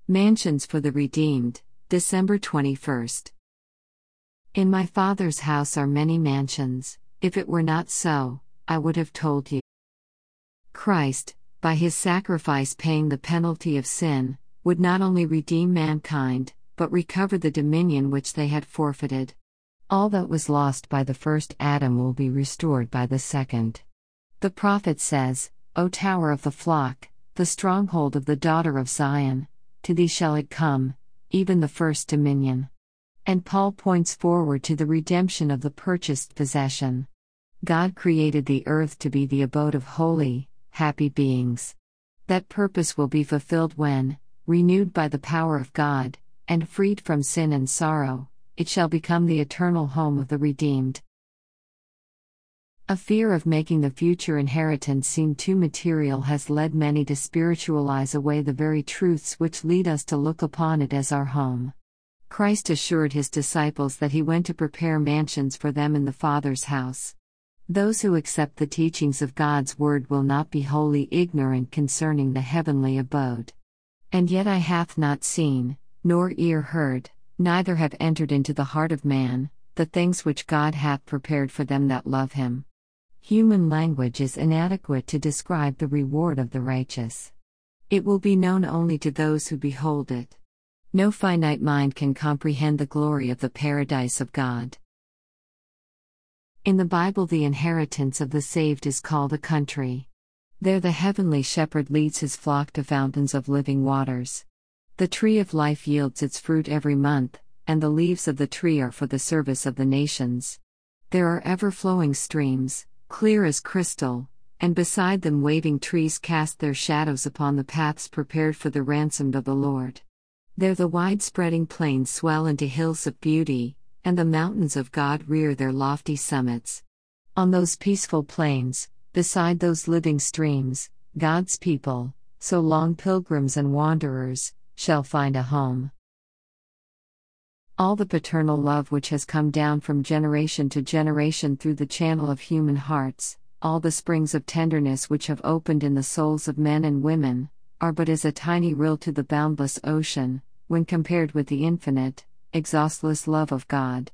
Mansions for the Redeemed, December 21st. In my Father's house are many mansions. If it were not so, I would have told you. Christ, by his sacrifice paying the penalty of sin, would not only redeem mankind, but recover the dominion which they had forfeited. All that was lost by the first Adam will be restored by the second. The prophet says, O tower of the flock, the stronghold of the daughter of Zion, to thee shall it come, even the first dominion. And Paul points forward to the redemption of the purchased possession. God created the earth to be the abode of holy, happy beings. That purpose will be fulfilled when, renewed by the power of God, and freed from sin and sorrow, it shall become the eternal home of the redeemed. A fear of making the future inheritance seem too material has led many to spiritualize away the very truths which lead us to look upon it as our home. Christ assured his disciples that he went to prepare mansions for them in the Father's house. Those who accept the teachings of God's word will not be wholly ignorant concerning the heavenly abode. And yet eye hath not seen, nor ear heard, neither have entered into the heart of man, the things which God hath prepared for them that love him. Human language is inadequate to describe the reward of the righteous. It will be known only to those who behold it. No finite mind can comprehend the glory of the paradise of God. In the Bible, the inheritance of the saved is called a country. There the heavenly shepherd leads his flock to fountains of living waters. The tree of life yields its fruit every month, and the leaves of the tree are for the service of the nations. There are ever-flowing streams, clear as crystal, and beside them waving trees cast their shadows upon the paths prepared for the ransomed of the Lord. There the wide-spreading plains swell into hills of beauty, and the mountains of God rear their lofty summits. On those peaceful plains, beside those living streams, God's people, so long pilgrims and wanderers, shall find a home. All the paternal love which has come down from generation to generation through the channel of human hearts, all the springs of tenderness which have opened in the souls of men and women, are but as a tiny rill to the boundless ocean, when compared with the infinite, exhaustless love of God.